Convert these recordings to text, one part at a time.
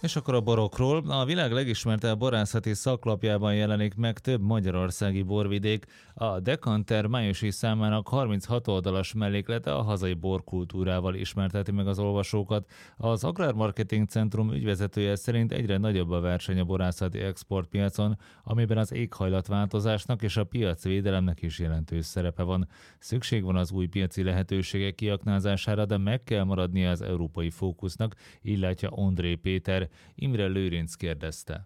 És akkor a borokról. A világ legismertebb borászati szaklapjában jelenik meg több magyarországi borvidék. A Dekanter májusi számának 36 oldalas melléklete a hazai borkultúrával ismerteti meg az olvasókat. Az Agrármarketing Centrum ügyvezetője szerint egyre nagyobb a verseny a borászati exportpiacon, amiben az éghajlatváltozásnak és a piacvédelemnek is jelentős szerepe van. Szükség van az új piaci lehetőségek kiaknázására, de meg kell maradnia az európai fókusznak, így látja Ondré Péter. Imre Lőrinc kérdezte.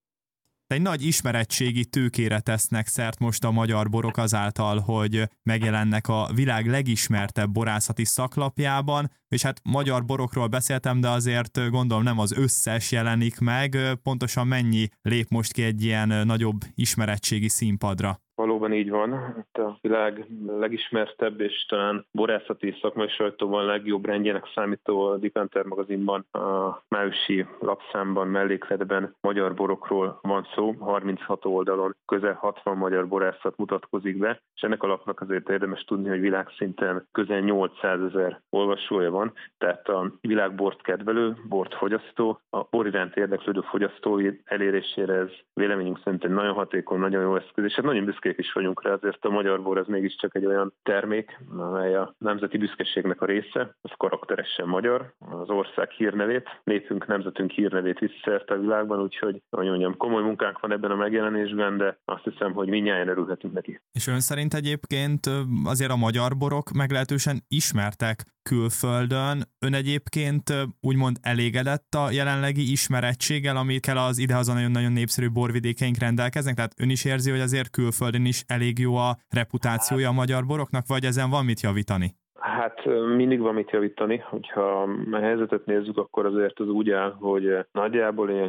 Egy nagy ismeretségi tőkére tesznek szert most a magyar borok azáltal, hogy megjelennek a világ legismertebb borászati szaklapjában, és hát magyar borokról beszéltem, de azért gondolom nem az összes jelenik meg, pontosan mennyi lép most ki egy ilyen nagyobb ismeretségi színpadra? Valóban így van. A világ legismertebb és talán borászati szakmai sajtóban legjobb rendjének számító a Dekanter magazinban a májusi lapszámban, mellékletben magyar borokról van szó. 36 oldalon közel 60 magyar borászat mutatkozik be, és ennek a lapnak azért érdemes tudni, hogy világszinten közel 800 000 olvasója van, tehát a világ bort kedvelő, bort fogyasztó, a bor iránt érdeklődő fogyasztói elérésére ez véleményünk szerint egy nagyon hatékony, nagyon jó eszköz, és hát nagyon büszkék is vagyunk rá, azért a magyar bor az mégiscsak egy olyan termék, amely a nemzeti büszkeségnek a része, az karakteresen magyar, az ország hírnevét, népünk, nemzetünk hírnevét viszi szerte a világban, úgyhogy mondjam, komoly munkánk van ebben a megjelenésben, de azt hiszem, hogy mindnyájan örülhetünk neki. És ön szerint egyébként azért a magyar borok meglehetősen ismertek külföldön. Ön egyébként úgymond elégedett a jelenlegi ismerettséggel, amikkel az idehaza nagyon-nagyon népszerű borvidékeink rendelkeznek? Tehát ön is érzi, hogy azért külföldön is elég jó a reputációja a magyar boroknak, vagy ezen van mit javítani? Hát mindig van mit javítani, hogyha a helyzetet nézzük, akkor azért az úgy áll, hogy nagyjából ilyen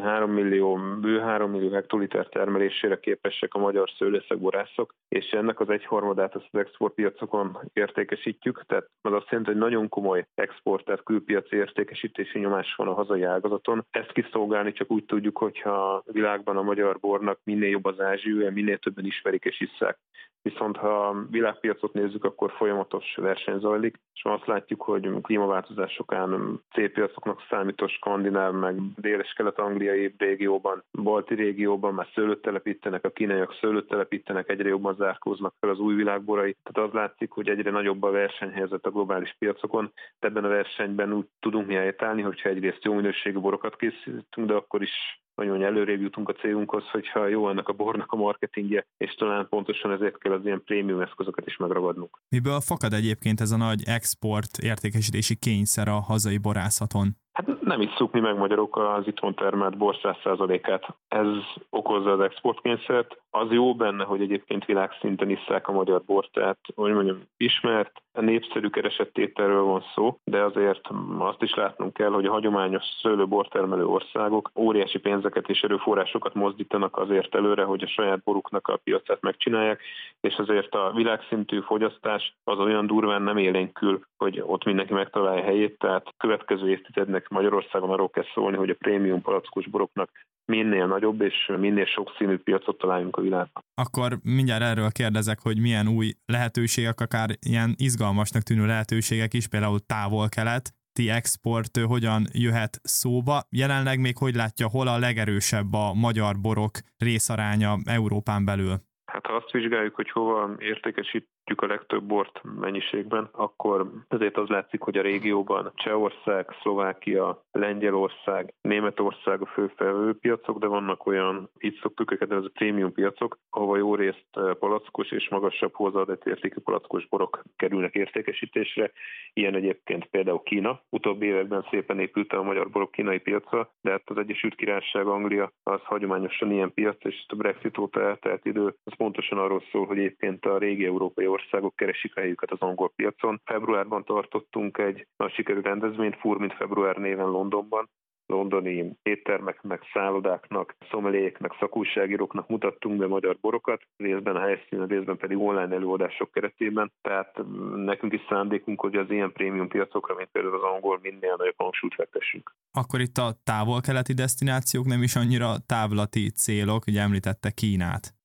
3 millió hektoliter termelésére képesek a magyar szőlészek, borászok, és ennek az egyharmadát az exportpiacokon értékesítjük, tehát az azt jelenti, hogy nagyon komoly export, tehát külpiaci értékesítési nyomás van a hazai ágazaton. Ezt kiszolgálni csak úgy tudjuk, hogyha a világban a magyar bornak minél jobb az ázsiója, minél többen ismerik és hisszák. Viszont ha a világpiacot nézzük, akkor folyamatos verseny zajlik, és azt látjuk, hogy klímaváltozásokán C-piacoknak számító skandináv, meg dél- és kelet-angliai régióban, balti régióban már szőlőt telepítenek, a kínaiak szőlőt telepítenek, egyre jobban zárkóznak fel az új világborai. Tehát az látszik, hogy egyre nagyobb a versenyhelyzet a globális piacokon. Ebben a versenyben úgy tudunk mi helytállni, hogyha egyrészt jó minőségű borokat készítünk, de akkor is nagyon előrébb jutunk a célunkhoz, hogyha jó annak a bornak a marketingje, és talán pontosan ezért kell az ilyen prémium eszközöket is megragadnunk. Miből fakad egyébként ez a nagy export értékesítési kényszer a hazai borászaton? Hát nem isszuk mi meg magyarok az itthon termelt bor 100%-át. Ez okozza az exportkényszert. Az jó benne, hogy egyébként világszinten isszák a magyar bort, tehát hogy mondjam, ismert, népszerű keresettételről van szó, de azért azt is látnunk kell, hogy a hagyományos szőlőbortermelő országok óriási pénzeket és erőforrásokat mozdítanak azért előre, hogy a saját boruknak a piacát megcsinálják, és azért a világszintű fogyasztás az olyan durván nem élénkül, hogy ott mindenki megtalálja helyét, tehát következő évtizednek Magyarországon arról kell szólni, hogy a prémium palackos boroknak minél nagyobb és minél sokszínű piacot találjunk a világban. Akkor mindjárt erről kérdezek, hogy milyen új lehetőségek, akár ilyen izgalmasnak tűnő lehetőségek is, például távol-kelet, export hogyan jöhet szóba. Jelenleg még hogy látja, hol a legerősebb a magyar borok részaránya Európán belül? Hát ha azt vizsgáljuk, hogy hova értékesítjük a legtöbb bort mennyiségben, akkor azért az látszik, hogy a régióban Csehország, Szlovákia, Lengyelország, Németország a fő felvevőpiacok, de vannak olyan, így szoktuk őket, ez a prémium piacok, ahova jó részt palackos és magasabb hozzáadott értékű palackos borok kerülnek értékesítésre. Ilyen egyébként például Kína. Utóbbi években szépen épült a magyar borok kínai piaca, de hát az Egyesült Királyság, Anglia az hagyományosan ilyen piac, és a Brexit óta eltelt idő, az pontosan arról szól, hogy egyébként a régi európai országok keresik a helyüket az angol piacon. Februárban tartottunk egy nagy sikerű rendezvényt, Fur mint február néven Londonban. Londoni éttermeknek, szállodáknak, szomeliéknek, szakújságíróknak mutattunk be magyar borokat, részben a helyszínen, részben pedig online előadások keretében. Tehát nekünk is szándékunk, hogy az ilyen prémium piacokra, mint például az angol, minél nagyobb hangsúlyt fektessünk. Akkor itt a távol-keleti desztinációk nem is annyira távlati célok, ugye említette Kínát.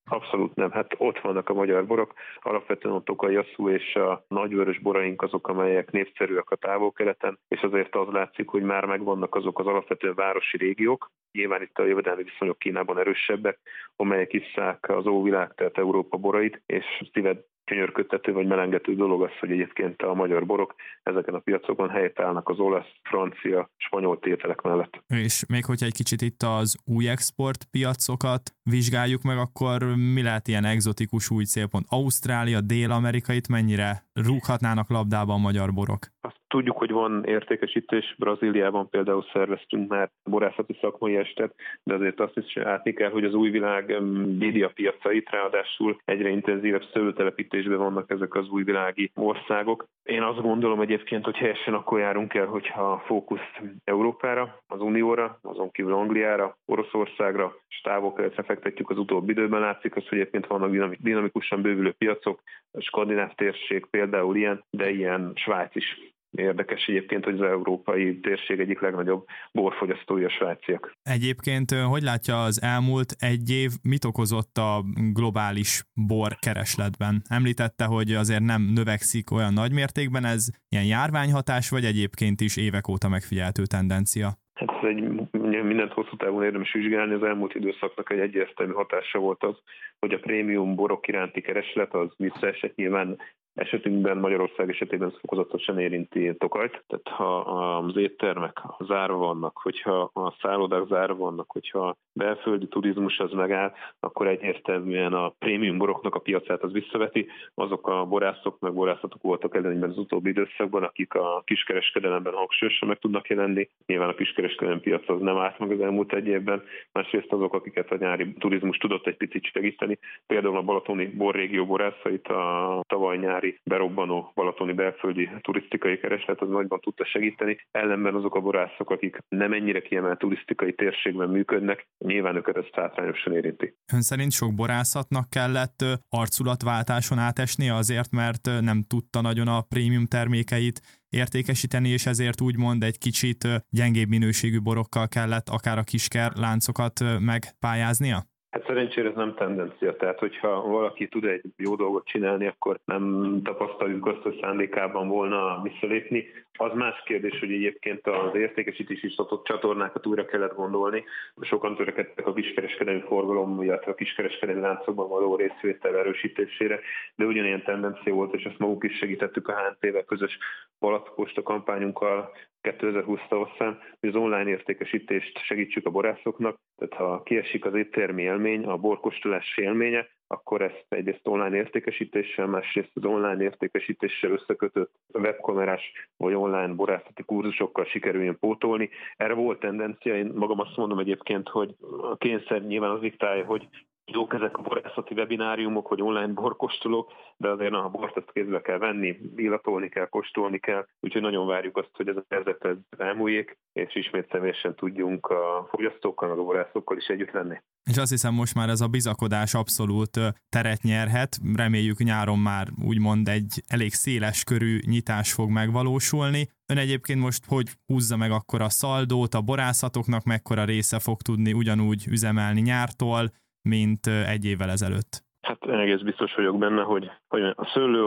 Abszolút nem. Hát ott vannak a magyar borok. Alapvetően a Tokaj Asszú és a nagyvörös boraink azok, amelyek népszerűek a Távol-Keleten, és azért az látszik, hogy már megvannak azok az alapvetően városi régiók. Nyilván itt a jövedelmi viszonyok Kínában erősebbek, amelyek isszák az óvilág, tehát Európa borait, és szíved gyönyörködtető vagy melengető dolog az, hogy egyébként a magyar borok ezeken a piacokon helyt állnak az olasz, francia, spanyol tételek mellett. És még hogyha egy kicsit itt az új export piacokat vizsgáljuk meg, akkor mi lehet ilyen egzotikus új célpont? Ausztrália, Dél-Amerika, itt mennyire rúghatnának labdába a magyar borok? Azt tudjuk, hogy van értékesítés. Brazíliában például szerveztünk már borászati szakmai estet, de azért azt is látni kell, hogy az új világ védi a piacait, ráadásul egyre intenzívebb szőlőtelepítésben vannak ezek az újvilági országok. Én azt gondolom egyébként, hogy helyesen akkor járunk el, hogyha a fókuszt Európára, az Unióra, azon kívül Angliára, Oroszországra, és Távol-Keletre fektetjük az utóbbi időben. Látszik az, hogy egyébként vannak dinamikusan bővülő piacok, a skandináv térség például ilyen, de ilyen Svájc is. Érdekes egyébként, hogy az európai térség egyik legnagyobb borfogyasztói a svájciak. Egyébként hogy látja az elmúlt egy év, mit okozott a globális bor keresletben? Említette, hogy azért nem növekszik olyan nagy mértékben, ez ilyen járványhatás, vagy egyébként is évek óta megfigyelhető tendencia? Hát ez mindent hosszú távon érdemes vizsgálni. Az elmúlt időszaknak egy egyértelmű hatása volt az, hogy a prémium borok iránti kereslet az visszaesett. Nyilván esetünkben Magyarország esetében fokozatosan érinti Tokajt. Tehát ha az éttermek zárva vannak, hogyha a szállodák zárva vannak, hogyha a belföldi turizmus az megáll, akkor egyértelműen a prémium boroknak a piacát az visszaveti. Azok a borászok meg borászatok voltak előnyben az utóbbi időszakban, akik a kiskereskedelemben hangsúlyosan meg tudnak jelenni. Nyilván a kiskereskedelem piac az nem állt meg az elmúlt egy évben. Másrészt azok, akiket a nyári turizmus tudott egy picit segíteni. Például a balatoni borrégió borászait a tavaly nyári berobbanó balatoni belföldi turisztikai kereslet az nagyban tudta segíteni. Ellenben azok a borászok, akik nem ennyire kiemelt turisztikai térségben működnek, nyilván őket ez hátrányosan érinti. Ön szerint sok borászatnak kellett arculatváltáson átesnie azért, mert nem tudta nagyon a prémium termékeit értékesíteni, és ezért úgymond egy kicsit gyengébb minőségű borokkal kellett akár a kisker láncokat megpályáznia? Hát szerencsére ez nem tendencia, tehát hogyha valaki tud egy jó dolgot csinálni, akkor nem tapasztaljuk azt, hogy szándékában volna visszalépni. Az más kérdés, hogy egyébként az értékesítési csatornákat újra kellett gondolni. Sokan törekedtek a kiskereskedelmi forgalom, illetve a kiskereskedelmi láncokban való részvétel erősítésére, de ugyanilyen tendencia volt, és ezt maguk is segítettük a HNT-vel közös Palacposta kampányunkkal 2020 tavaszán, hogy az online értékesítést segítsük a borászoknak, tehát ha kiesik az éttermi élmény, a borkóstolás élménye, akkor ezt egyrészt online értékesítéssel, másrészt az online értékesítéssel összekötött webkamerás vagy online borászati kurzusokkal sikerüljön pótolni. Erre volt tendencia, én magam azt mondom egyébként, hogy a kényszer nyilván az diktálja, hogy jók ezek a borászati webináriumok, vagy online borkóstolók, de azért a bort ezt kézbe kell venni, illatolni kell, kóstolni kell, úgyhogy nagyon várjuk azt, hogy ez a helyzet elmúljék, és ismét személyesen tudjunk a fogyasztókkal, meg a borászokkal is együtt lenni. És azt hiszem, most már ez a bizakodás abszolút teret nyerhet, reméljük nyáron már úgymond egy elég széles körű nyitás fog megvalósulni. Ön egyébként most hogy húzza meg akkor a szaldót, a borászatoknak mekkora része fog tudni ugyanúgy üzemelni nyártól, mint egy évvel ezelőtt? Hát egész biztos vagyok benne, hogy a szőlő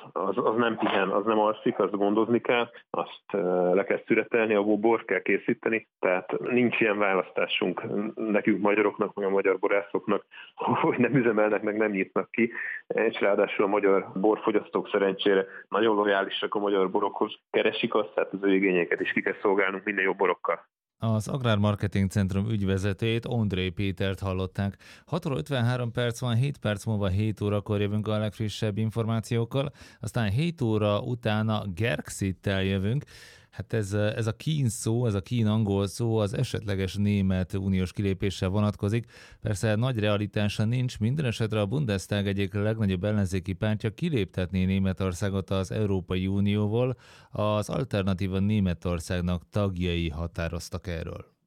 az nem pihen, az nem alszik, azt gondozni kell, azt le kell szüretelni, abból bort kell készíteni, tehát nincs ilyen választásunk nekünk magyaroknak, meg a magyar borászoknak, hogy nem üzemelnek, meg nem nyitnak ki, és ráadásul a magyar borfogyasztók szerencsére nagyon lojálisak a magyar borokhoz, keresik azt, tehát az ő igényeket is ki kell szolgálnunk minden jobb borokkal. Az Agrármarketing Centrum ügyvezetőjét, Ondré Pétert hallották. 6 óra 53 perc van, 7 perc múlva 7 órakor jövünk a legfrissebb információkkal, aztán 7 óra utána Gerxittel jövünk. Hát ez a kín szó, ez a kín-angol szó az esetleges német uniós kilépéssel vonatkozik. Persze nagy realitása nincs, minden esetre a Bundestag egyik legnagyobb ellenzéki pártja kiléptetné Németországot az Európai Unióból, az Alternatíva Németországnak tagjai határoztak erről.